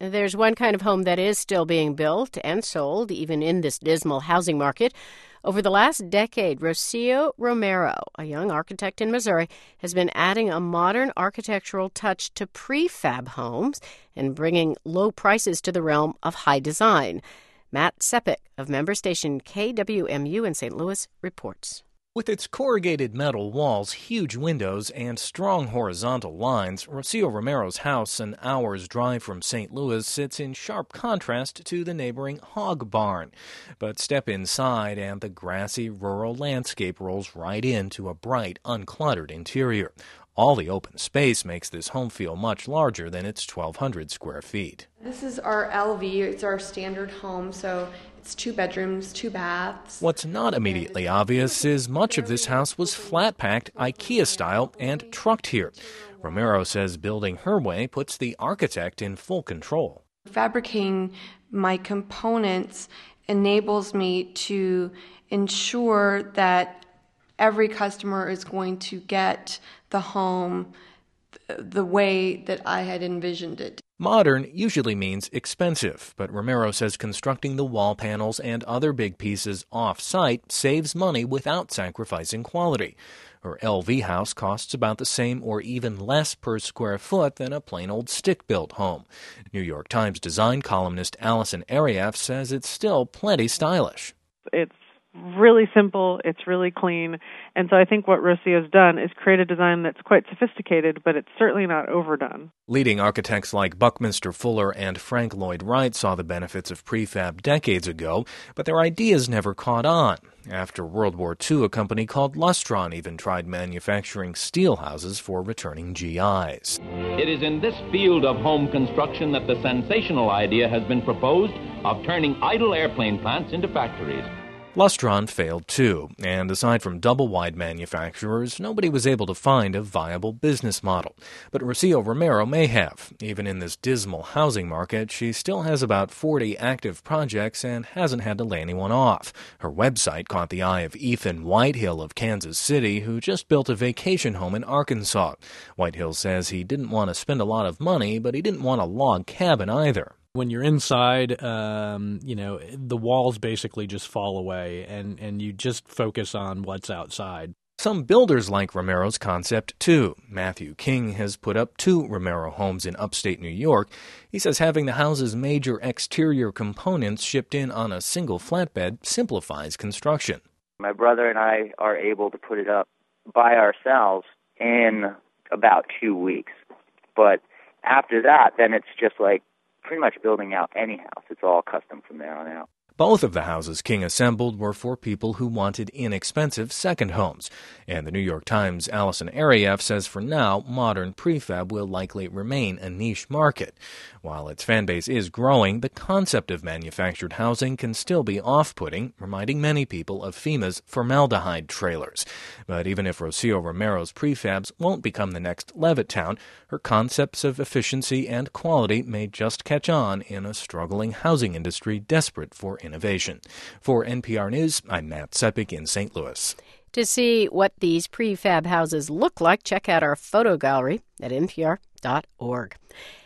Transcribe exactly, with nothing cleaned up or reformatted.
There's one kind of home that is still being built and sold, even in this dismal housing market. Over the last decade, Rocio Romero, a young architect in Missouri, has been adding a modern architectural touch to prefab homes and bringing low prices to the realm of high design. Matt Sepik of member station K W M U in Saint Louis reports. With its corrugated metal walls, huge windows, and strong horizontal lines, Rocio Romero's house, an hour's drive from Saint Louis, sits in sharp contrast to the neighboring hog barn. But step inside and the grassy rural landscape rolls right into a bright, uncluttered interior. All the open space makes this home feel much larger than its twelve hundred square feet. This is our L V. It's our standard home, so it's two bedrooms, two baths. What's not immediately obvious is much of this house was flat-packed, IKEA-style, and trucked here. Romero says building her way puts the architect in full control. Fabricating my components enables me to ensure that every customer is going to get the home the way that I had envisioned it. Modern usually means expensive, but Romero says constructing the wall panels and other big pieces off-site saves money without sacrificing quality. Her L V house costs about the same or even less per square foot than a plain old stick-built home. New York Times design columnist Allison Arieff says it's still plenty stylish. It's really simple, it's really clean, and so I think what Rocio's done is create a design that's quite sophisticated, but it's certainly not overdone. Leading architects like Buckminster Fuller and Frank Lloyd Wright saw the benefits of prefab decades ago, but their ideas never caught on. After World War Two, a company called Lustron even tried manufacturing steel houses for returning G Is. It is in this field of home construction that the sensational idea has been proposed of turning idle airplane plants into factories. Lustron failed too, and aside from double-wide manufacturers, nobody was able to find a viable business model. But Rocio Romero may have. Even in this dismal housing market, she still has about forty active projects and hasn't had to lay anyone off. Her website caught the eye of Ethan Whitehill of Kansas City, who just built a vacation home in Arkansas. Whitehill says he didn't want to spend a lot of money, but he didn't want a log cabin either. When you're inside, um, you know, the walls basically just fall away, and, and you just focus on what's outside. Some builders like Romero's concept, too. Matthew King has put up two Romero homes in upstate New York. He says having the house's major exterior components shipped in on a single flatbed simplifies construction. My brother and I are able to put it up by ourselves in about two weeks. But after that, then it's just like pretty much building out any house. It's all custom from there on out. Both of the houses King assembled were for people who wanted inexpensive second homes. And the New York Times' Allison Arieff says for now, modern prefab will likely remain a niche market. While its fan base is growing, the concept of manufactured housing can still be off-putting, reminding many people of FEMA's formaldehyde trailers. But even if Rocio Romero's prefabs won't become the next Levittown, her concepts of efficiency and quality may just catch on in a struggling housing industry desperate for innovation. For N P R News, I'm Matt Sepik in Saint Louis. To see what these prefab houses look like, check out our photo gallery at N P R dot org.